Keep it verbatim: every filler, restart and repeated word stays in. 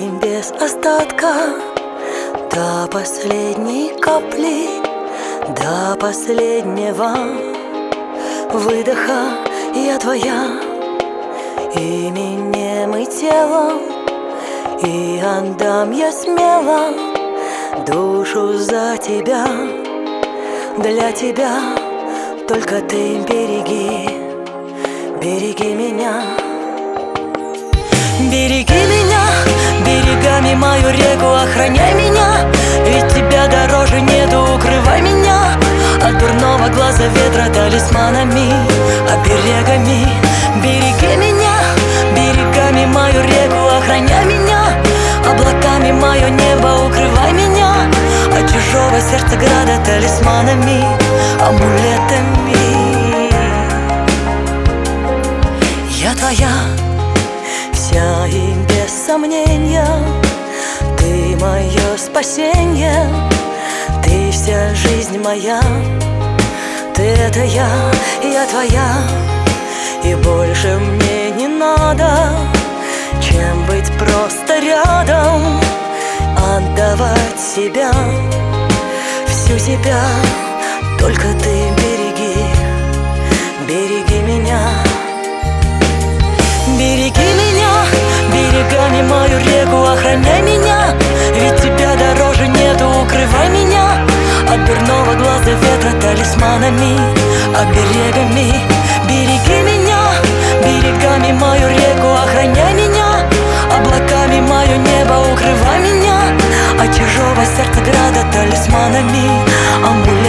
И без остатка, до последней капли, до последнего выдоха я твоя, именем и телом, и отдам я смело душу за тебя. Для тебя только ты береги, береги меня. Береги меня, берегами мою реку охраняй меня, ведь тебя дороже нету, укрывай меня от дурного глаза ветра талисманами, оберегами. Береги меня, берегами мою реку охраняй меня, облаками мое небо укрывай меня от чужого сердца града талисманами, амулетами. Я твоя вся и без сомнения, ты мое спасение, ты вся жизнь моя. Ты — это я, я твоя, и больше мне не надо, чем быть просто рядом, отдавать себя, всю себя. Только ты береги, береги меня. Береги меня, берегами мою реку охраняй меня, ведь тебя дороже нету, укрывай меня от дурного глаза ветра талисманами, оберегами. Береги меня, берегами мою реку охраняй меня, облаками мое небо укрывай меня от чужого сердца града талисманами, амулетами.